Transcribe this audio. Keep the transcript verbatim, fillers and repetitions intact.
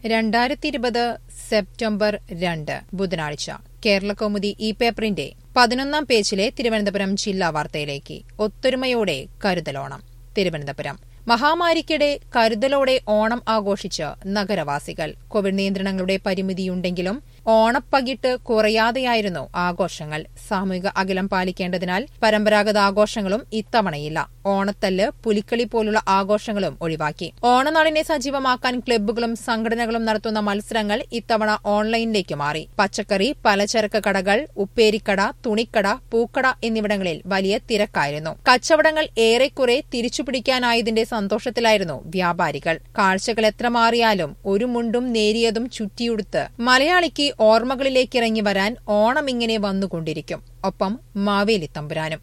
രണ്ടായിരത്തി ഇരുപത് സെപ്റ്റംബർ രണ്ട് ബുധനാഴ്ച കേരളകൗമുദി ഈ പേപ്പറിന്റെ പതിനൊന്നാം പേജിലെ തിരുവനന്തപുരം ജില്ലാ വാർത്തയിലേക്ക്. ഒത്തൊരുമയോടെ കരുതലോണം. തിരുവനന്തപുരം മഹാമാരിക്കിടെ കരുതലോടെ ഓണം ആഘോഷിച്ച് നഗരവാസികൾ. കോവിഡ് നിയന്ത്രണങ്ങളുടെ പരിമിതിയുണ്ടെങ്കിലും ഓണപ്പകിട്ട് കുറയാതെയായിരുന്നു ആഘോഷങ്ങൾ. സാമൂഹിക അകലം പാലിക്കേണ്ടതിനാൽ പരമ്പരാഗത ആഘോഷങ്ങളും ഇത്തവണയില്ല. ഓണത്തല്ല്, പുലിക്കളി പോലുള്ള ആഘോഷങ്ങളും ഒഴിവാക്കി. ഓണനാളിനെ സജീവമാക്കാൻ ക്ലബ്ബുകളും സംഘടനകളും നടത്തുന്ന മത്സരങ്ങൾ ഇത്തവണ ഓൺലൈനിലേക്ക് മാറി. പച്ചക്കറി, പലചരക്ക് കടകൾ, ഉപ്പേരിക്കട, തുണിക്കട, പൂക്കട എന്നിവിടങ്ങളിൽ വലിയ തിരക്കായിരുന്നു. കച്ചവടങ്ങൾ ഏറെക്കുറെ തിരിച്ചുപിടിക്കാനായതിന്റെ സന്തോഷത്തിലായിരുന്നു വ്യാപാരികൾ. കാഴ്ചകൾ എത്ര മാറിയാലും ഒരു മുണ്ടും നേരിയതും ചുറ്റിയുടുത്ത് മലയാളിക്ക് ഓർമ്മകളിലേക്കിറങ്ങി വരാൻ ഓണം ഇങ്ങനെ വന്നുകൊണ്ടിരിക്കും. ഒപ്പം മാവേലിത്തമ്പുരാനും.